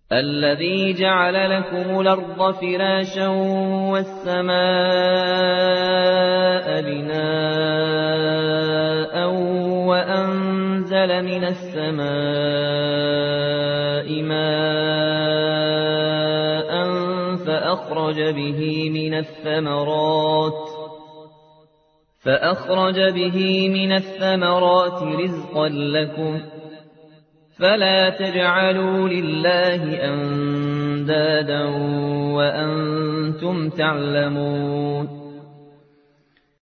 الذي جعل لكم الأرض فراشا والسماء بناء وأنزل من السماء ماء فأخرج به من الثمرات رزقا لكم فلا تجعلوا لله أندادا وأنتم تعلمون